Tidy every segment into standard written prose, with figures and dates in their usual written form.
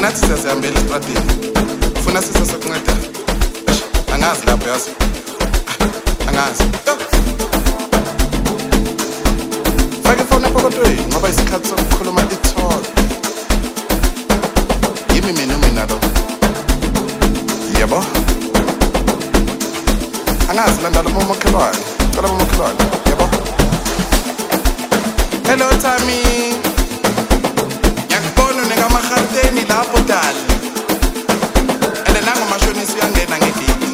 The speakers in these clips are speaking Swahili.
nathi siyazihambela estradini ufuna sisa sokunceda angazi lapho yazi angazi fake ifoni epokotweni ngoba isikhathi sokukhuluma i-talk yimi mina lo yebo angazi landala umakhelwane cela umakhelwane yebo hello Tami ngiyakubona unengamaharteni lapho dali ene nangomashonisi uyangena ngegate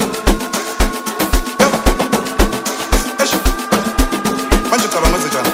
manje ucabanga njani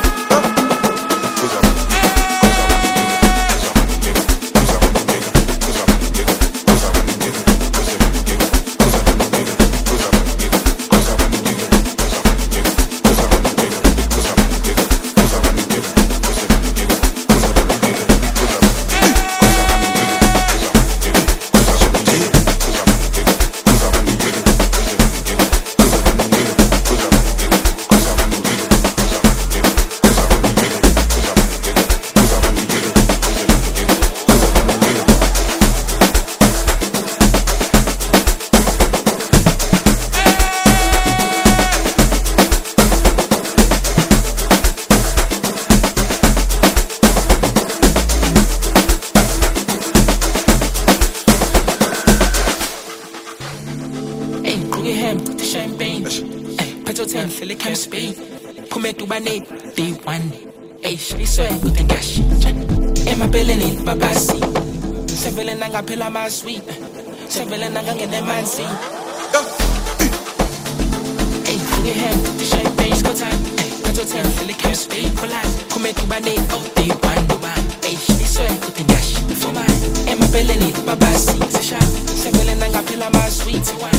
Phela my sweet sevele nangangena emanzi hey fuke hand the champagne go time hey phetho ten feel it can't speak for life come to my name oh day one hey she swear to the dash for my emapeleni babasi sesha sevele nangaphela my sweet